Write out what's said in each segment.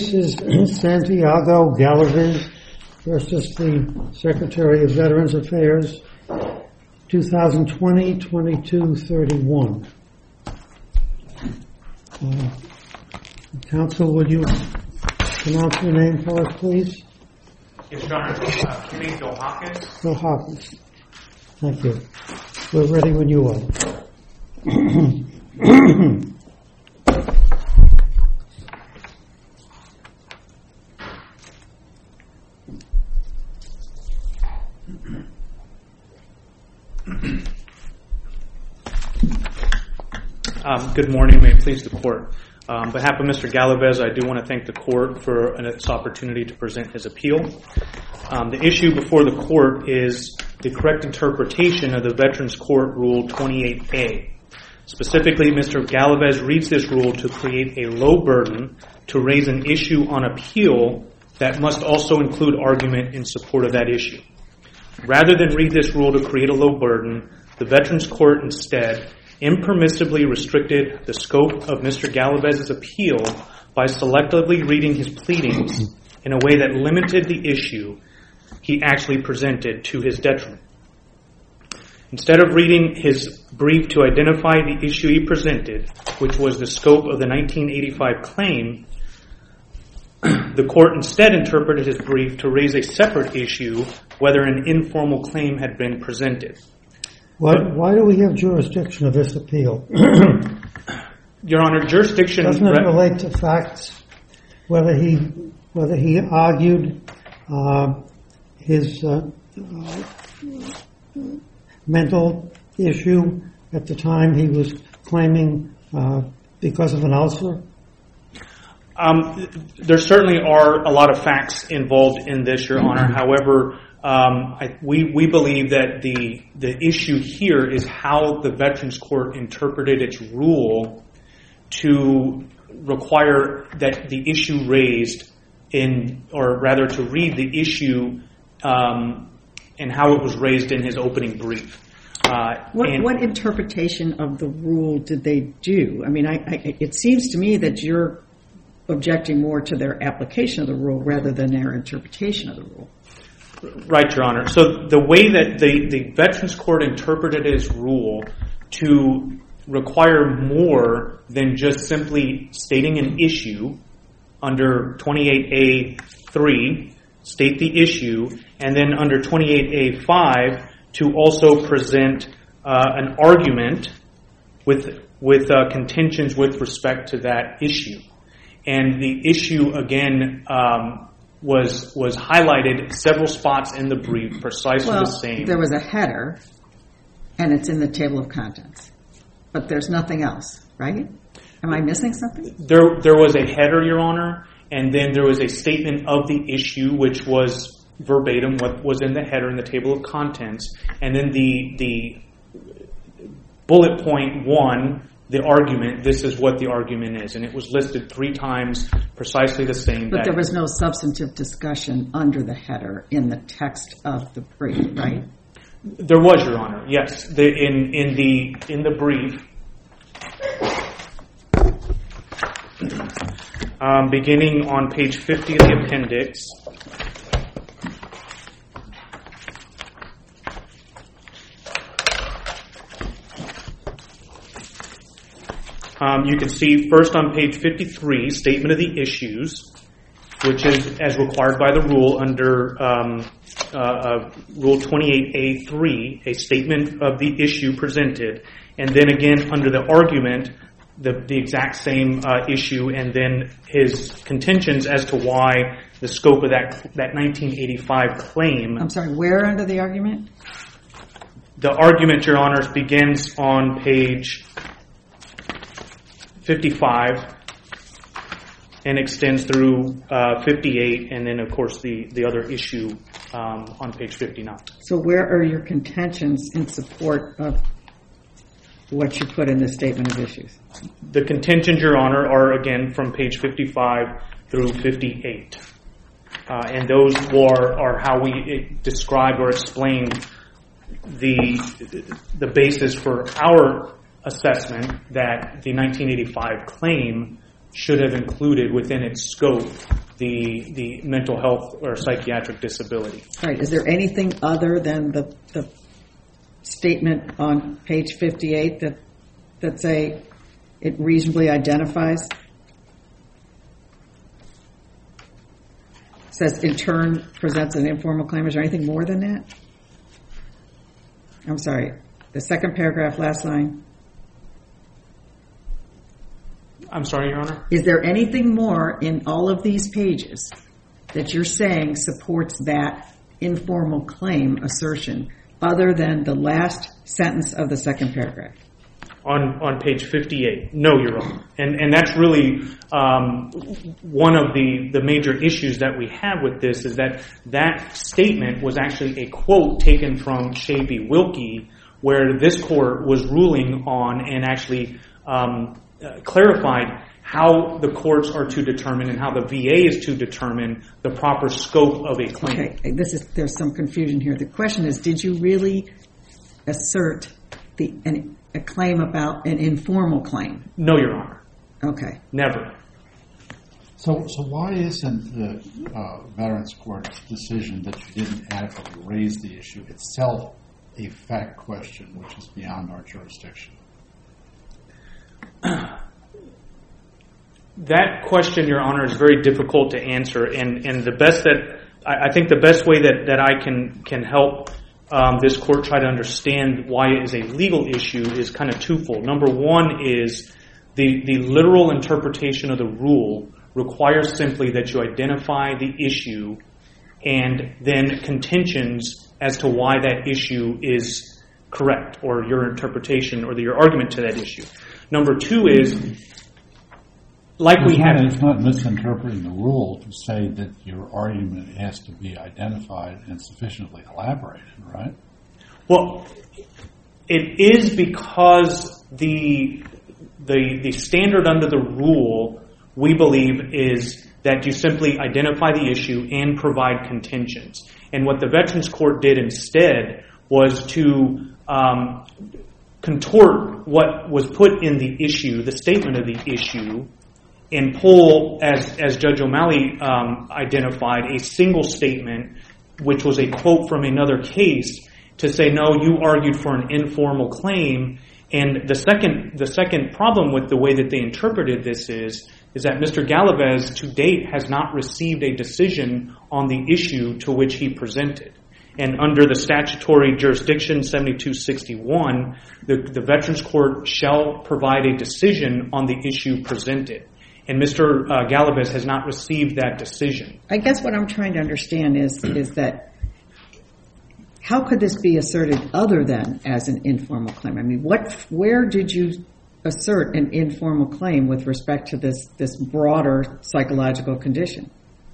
This is Santiago Galvez versus the Secretary of Veterans Affairs, 2020-2231. Counsel, would you pronounce your name for us, please? Yes, Your Honor. Kenny Dohakis. Dohakis. Thank you. We're ready when you are. Good morning. May it please the Court. On behalf of Mr. Galvez, I do want to thank the Court for its opportunity to present his appeal. The issue before the Court is the correct interpretation of the Veterans Court Rule 28A. Specifically, Mr. Galvez reads this rule to create a low burden to raise an issue on appeal that must also include argument in support of that issue. Rather than read this rule to create a low burden, the Veterans Court instead impermissibly restricted the scope of Mr. Galvez's appeal by selectively reading his pleadings in a way that limited the issue he actually presented to his detriment. Instead of reading his brief to identify the issue he presented, which was the scope of the 1985 claim, the Court instead interpreted his brief to raise a separate issue whether an informal claim had been presented. Why do we have jurisdiction of this appeal? Your Honor, jurisdiction doesn't it relate to facts? Whether he argued his mental issue at the time he was claiming because of an ulcer? There certainly are a lot of facts involved in this, Your Honor. However, we believe that the issue here is how the Veterans Court interpreted its rule to require that the issue raised to read the issue and how it was raised in his opening brief. What interpretation of the rule did they do? I mean, it seems to me that you're objecting more to their application of the rule rather than their interpretation of the rule. Right, Your Honor. So the way that the Veterans Court interpreted its rule to require more than just simply stating an issue under 28A3, state the issue, and then under 28A5 to also present an argument with contentions with respect to that issue. And the issue, again, was highlighted several spots in the brief, precisely the same. There was a header, and it's in the table of contents. But there's nothing else, right? Am I missing something? There was a header, Your Honor, and then there was a statement of the issue, which was verbatim what was in the header in the table of contents. And then the bullet point 1, the argument, this is what the argument is. And it was listed 3 times, precisely the same. But there was no substantive discussion under the header in the text of the brief, right? There was, Your Honor, yes. In the brief, beginning on page 50 of the appendix, you can see first on page 53, statement of the issues, which is as required by the rule under Rule 28A3, a statement of the issue presented, and then again under the argument, the exact same issue, and then his contentions as to why the scope of that 1985 claim. I'm sorry, where under the argument? The argument, Your Honors, begins on page 55 and extends through 58, and then, of course, the other issue on page 59. So where are your contentions in support of what you put in the statement of issues? The contentions, Your Honor, are, again, from page 55 through 58. And those are how we describe or explain the basis for our assessment that the 1985 claim should have included within its scope the mental health or psychiatric disability. Right. Is there anything other than the statement on page 58 that say it reasonably identifies? It says in turn presents an informal claim. Is there anything more than that? I'm sorry. The second paragraph, last line. I'm sorry, Your Honor? Is there anything more in all of these pages that you're saying supports that informal claim assertion other than the last sentence of the second paragraph? On page 58. No, Your Honor. And that's really one of the major issues that we have with this is that statement was actually a quote taken from Shea v. Wilkie, where this court was ruling on and actually clarified how the courts are to determine and how the VA is to determine the proper scope of a claim. Okay, there's some confusion here. The question is, did you really assert a claim about an informal claim? No, Your Honor. Okay. Never. So why isn't the Veterans Court's decision that you didn't adequately raise the issue itself a fact question which is beyond our jurisdiction? That question, Your Honor, is very difficult to answer, and the best that I think the best way that I can help this court try to understand why it is a legal issue is kind of twofold. Number one is the literal interpretation of the rule requires simply that you identify the issue and then contentions as to why that issue is correct, or your interpretation or your argument to that issue. Number two is, it's not misinterpreting the rule to say that your argument has to be identified and sufficiently elaborated, right? Well, it is because the standard under the rule, we believe, is that you simply identify the issue and provide contentions. And what the Veterans Court did instead was to contort what was put in the issue, the statement of the issue, and pull, as Judge O'Malley identified, a single statement, which was a quote from another case, to say, no, you argued for an informal claim. And the second problem with the way that they interpreted this is that Mr. Galvez, to date, has not received a decision on the issue to which he presented. And under the statutory jurisdiction 7261, the Veterans Court shall provide a decision on the issue presented. And Mr. Galvez has not received that decision. I guess what I'm trying to understand is that how could this be asserted other than as an informal claim? I mean, where did you assert an informal claim with respect to this broader psychological condition?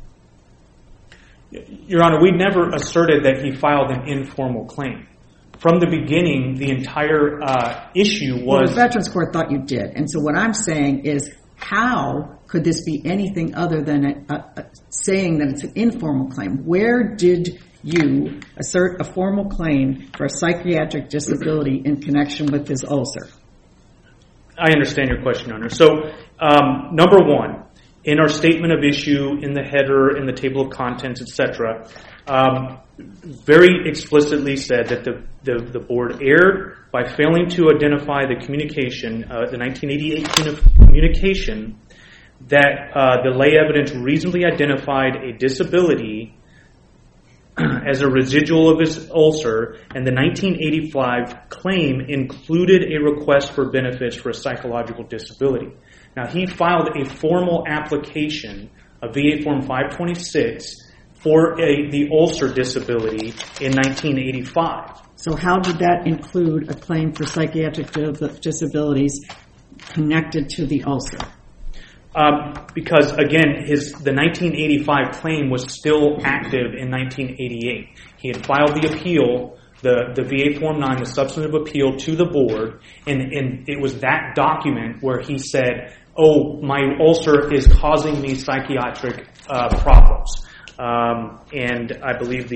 Your Honor, we never asserted that he filed an informal claim. From the beginning, the entire issue was... Well, the Veterans Court thought you did. And so what I'm saying is, how could this be anything other than saying that it's an informal claim? Where did you assert a formal claim for a psychiatric disability in connection with his ulcer? I understand your question, Your Honor. So, number one, in our statement of issue, in the header, in the table of contents, etc., very explicitly said that the board erred by failing to identify the communication, the 1988 communication, that the lay evidence reasonably identified a disability as a residual of his ulcer, and the 1985 claim included a request for benefits for a psychological disability. Now, he filed a formal application, a VA Form 526, for the ulcer disability in 1985. So how did that include a claim for psychiatric disabilities connected to the ulcer? Because, again, the 1985 claim was still active in 1988. He had filed the appeal, the VA Form 9, the substantive appeal to the board, and it was that document where he said, oh, my ulcer is causing me psychiatric problems. And I believe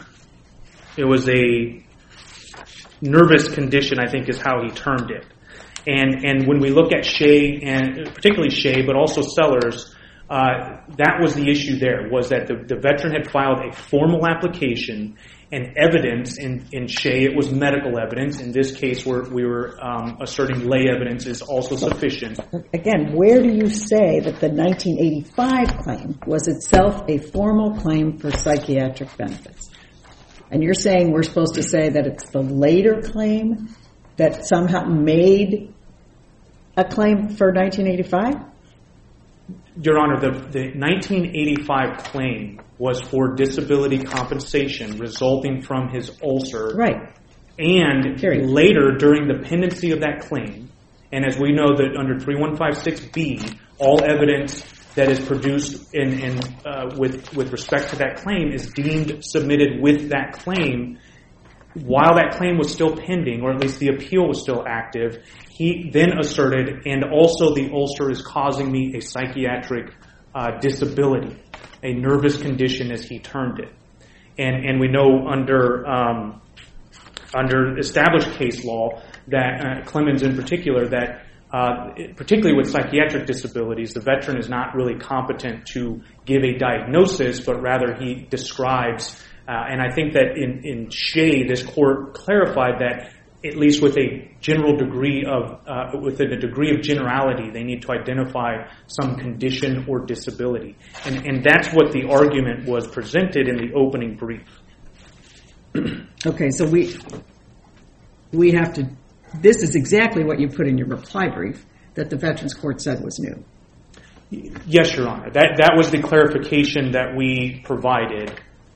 it was a nervous condition, I think is how he termed it. And when we look at Shea, and particularly Shea, but also Sellers, that was the issue there, was that the veteran had filed a formal application, and evidence in Shea, it was medical evidence. In this case, we were asserting lay evidence is also sufficient. Again, where do you say that the 1985 claim was itself a formal claim for psychiatric benefits? And you're saying we're supposed to say that it's the later claim that somehow made a claim for 1985? Your Honor, the 1985 claim was for disability compensation resulting from his ulcer. Right. And later, during the pendency of that claim, and as we know that under 3156B, all evidence that is produced with respect to that claim is deemed submitted with that claim. While that claim was still pending, or at least the appeal was still active, he then asserted, and also the ulcer is causing me a psychiatric disability, a nervous condition as he termed it. And we know under established case law that Clemens in particular, that particularly with psychiatric disabilities, the veteran is not really competent to give a diagnosis, but rather he describes. And I think that in Shea, this court clarified that at least with a general degree of, within a degree of generality, they need to identify some condition or disability. And that's what the argument was presented in the opening brief. Okay, so we have to, this is exactly what you put in your reply brief that the Veterans Court said was new. Yes, Your Honor. That was the clarification that we provided.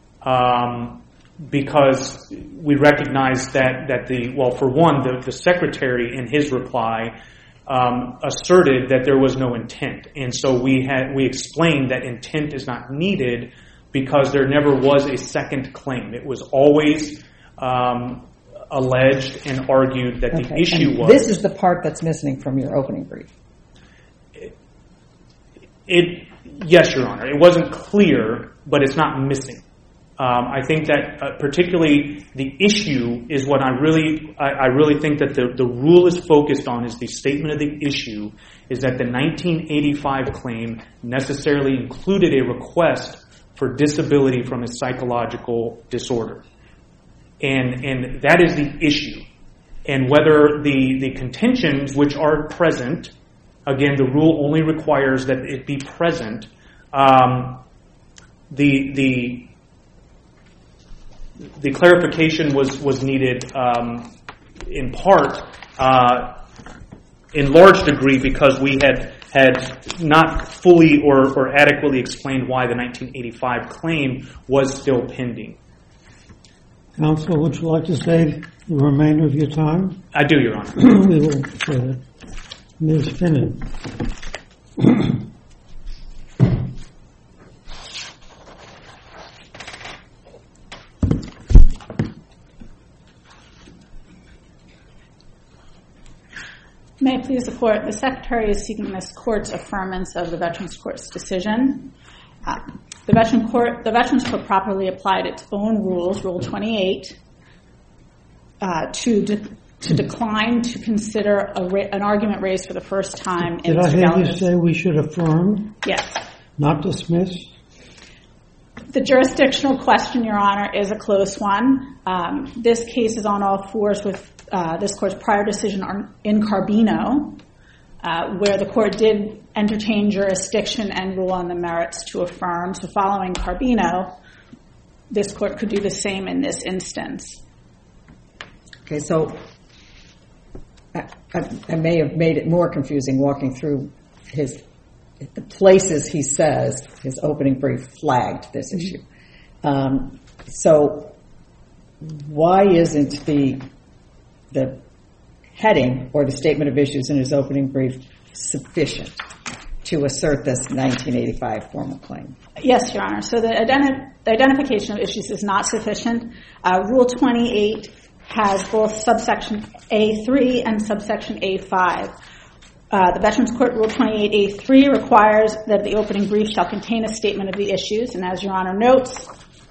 Because we recognize that for one, the secretary in his reply asserted that there was no intent, and so we explained that intent is not needed because there never was a second claim. It was always alleged and argued that the issue was. This is the part that's missing from your opening brief. Yes, Your Honor. It wasn't clear, but it's not missing. I think that particularly the issue is what I really think that the rule is focused on is the statement of the issue is that the 1985 claim necessarily included a request for disability from a psychological disorder. And that is the issue. And whether the contentions which are present, again, the rule only requires that it be present, the clarification was needed in part, in large degree, because we had not fully or adequately explained why the 1985 claim was still pending. Counsel, would you like to save the remainder of your time? I do, Your Honor. We will say that. Ms. Finnan. May it please the Court, the Secretary is seeking this Court's affirmance of the Veterans Court's decision. The Veterans Court properly applied its own rules, Rule 28, to decline to consider an argument raised for the first time in Mr. Gallagher's. Did I hear you say we should affirm? Yes. Not dismiss? The jurisdictional question, Your Honor, is a close one. This case is on all fours with this Court's prior decision in Carbino, where the Court did entertain jurisdiction and rule on the merits to affirm. So following Carbino, this Court could do the same in this instance. Okay, so I may have made it more confusing walking through the places he says his opening brief flagged this issue. So why isn't the heading or the statement of issues in his opening brief sufficient to assert this 1985 formal claim? Yes, Your Honor. So the identification of issues is not sufficient. Rule 28 has both subsection A3 and subsection A5. The Veterans Court Rule 28A3 requires that the opening brief shall contain a statement of the issues, and as Your Honor notes,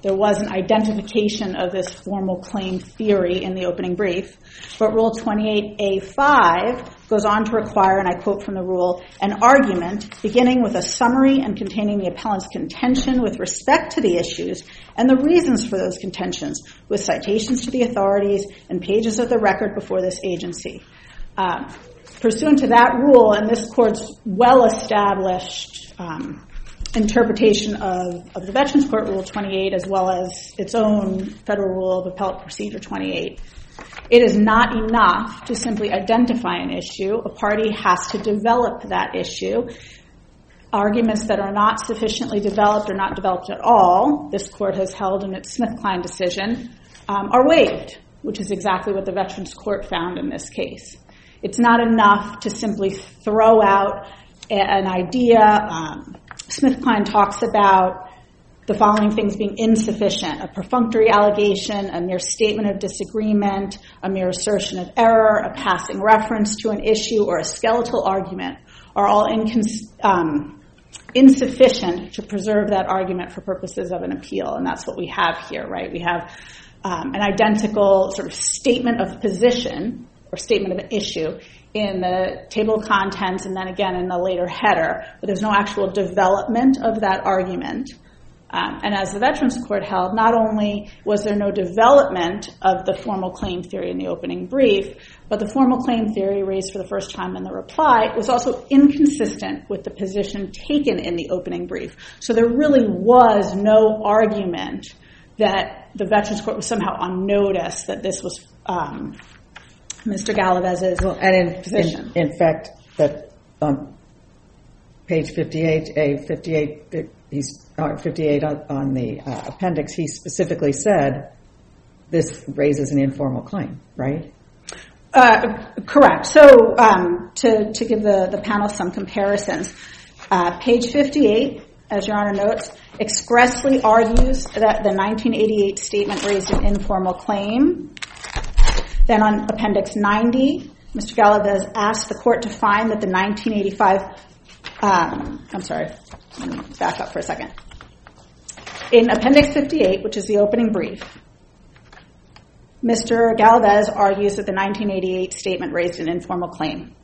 There was an identification of this formal claim theory in the opening brief, but Rule 28A5 goes on to require, and I quote from the rule, an argument beginning with a summary and containing the appellant's contention with respect to the issues and the reasons for those contentions, with citations to the authorities and pages of the record before this agency. Pursuant to that rule and this court's well-established interpretation of the Veterans Court Rule 28 as well as its own Federal Rule of Appellate Procedure 28, it is not enough to simply identify an issue. A party has to develop that issue. Arguments that are not sufficiently developed or not developed at all, this court has held in its SmithKline decision, are waived, which is exactly what the Veterans Court found in this case. It's not enough to simply throw out an idea. SmithKline talks about the following things being insufficient: a perfunctory allegation, a mere statement of disagreement, a mere assertion of error, a passing reference to an issue, or a skeletal argument are all insufficient to preserve that argument for purposes of an appeal. And that's what we have here, right? We have an identical sort of statement of position or statement of an issue in the table of contents and then again in the later header, but there's no actual development of that argument. And as the Veterans Court held, not only was there no development of the formal claim theory in the opening brief, but the formal claim theory raised for the first time in the reply was also inconsistent with the position taken in the opening brief. So there really was no argument that the Veterans Court was somehow on notice that this was Mr. Galavez's position. In fact, that on page 58 on the appendix, he specifically said this raises an informal claim, right? Correct. So to give the panel some comparisons, page 58, as Your Honor notes, expressly argues that the 1988 statement raised an informal claim. Then on Appendix 90, Mr. Galavez asked the court to find that the 1985, I'm sorry, let me back up for a second. In Appendix 58, which is the opening brief, Mr. Galavez argues that the 1988 statement raised an informal claim.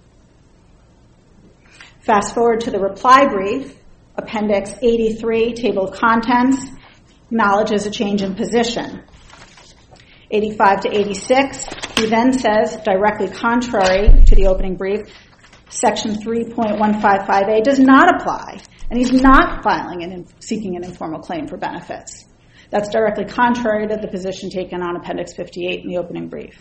Fast forward to the reply brief, Appendix 83, Table of Contents, acknowledges a change in position. 85 to 86, he then says, directly contrary to the opening brief, Section 3.155A does not apply, and he's not filing and seeking an informal claim for benefits. That's directly contrary to the position taken on Appendix 58 in the opening brief.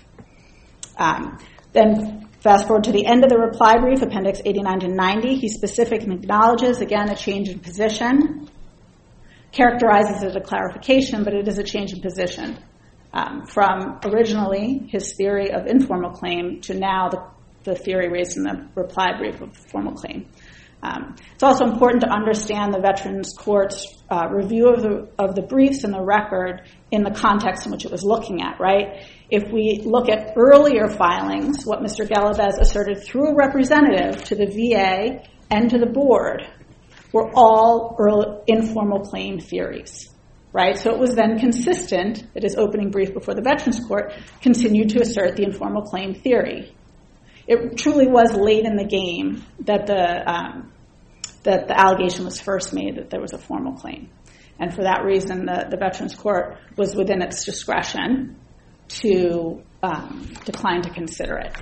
Then fast forward to the end of the reply brief, Appendix 89 to 90, he specifically acknowledges, again, a change in position, characterizes it as a clarification, but it is a change in position. From originally his theory of informal claim to now the theory raised in the reply brief of formal claim. It's also important to understand the Veterans Court's review of the briefs and the record in the context in which it was looking at, right? If we look at earlier filings, what Mr. Galavez asserted through a representative to the VA and to the board were all early informal claim theories. Right? So it was then consistent that his opening brief before the Veterans Court continued to assert the informal claim theory. It truly was late in the game that the allegation was first made that there was a formal claim. And for that reason, the Veterans Court was within its discretion to decline to consider it.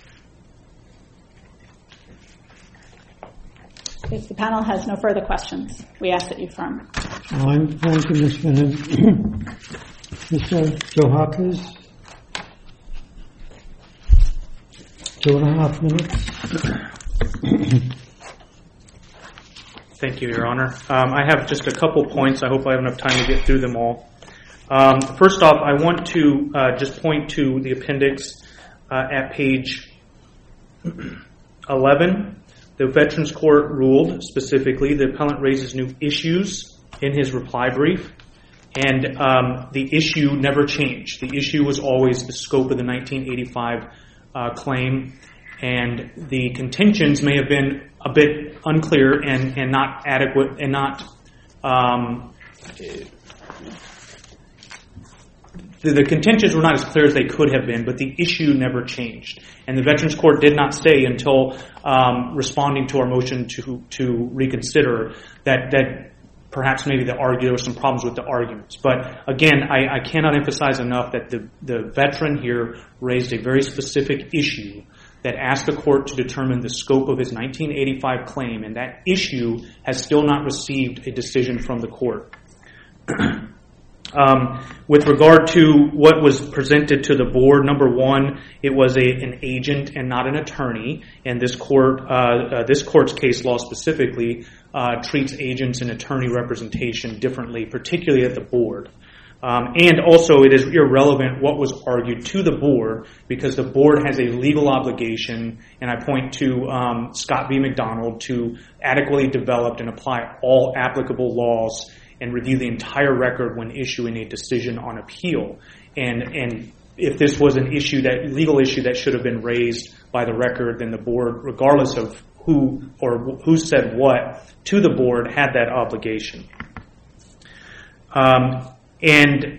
If the panel has no further questions, we ask that you affirm. Fine. Thank you, Ms. Finnan. Mr. Johakis, 2.5 minutes. Thank you, Your Honor. I have just a couple points. I hope I have enough time to get through them all. First off, I want to just point to the appendix at page 11. The Veterans Court ruled specifically the appellant raises new issues in his reply brief, and the issue never changed. The issue was always the scope of the 1985 claim, and the contentions may have been a bit unclear and not adequate and not the contentions were not as clear as they could have been, but the issue never changed. And the Veterans Court did not say until responding to our motion to reconsider that perhaps maybe there were some problems with the arguments. But again, I cannot emphasize enough that the veteran here raised a very specific issue that asked the court to determine the scope of his 1985 claim, and that issue has still not received a decision from the court. With regard to what was presented to the board, number one, it was an agent and not an attorney, and this court's case law specifically treats agents and attorney representation differently, particularly at the board. And also, it is irrelevant what was argued to the board because the board has a legal obligation, and I point to Scott v. McDonald, to adequately develop and apply all applicable laws and review the entire record when issuing a decision on appeal. And if this was an issue, that legal issue that should have been raised by the record, then the board, regardless of who said what to the board, had that obligation. And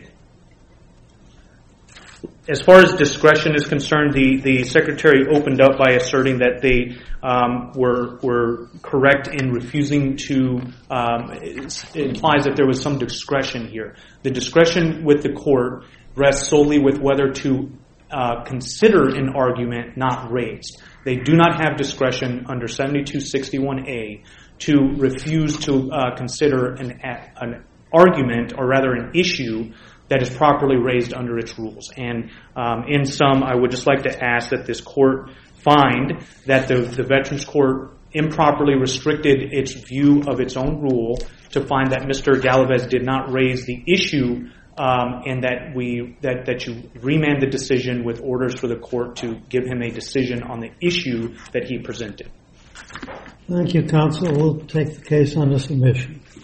as far as discretion is concerned, the Secretary opened up by asserting that they were correct in refusing to, it implies that there was some discretion here. The discretion with the court rests solely with whether to consider an argument not raised. They do not have discretion under 7261A to refuse to consider an argument, or rather an issue, that is properly raised under its rules. And in sum, I would just like to ask that this court find that the Veterans Court improperly restricted its view of its own rule to find that Mr. Galvez did not raise the issue, and that you remand the decision with orders for the court to give him a decision on the issue that he presented. Thank you, counsel. We'll take the case under submission.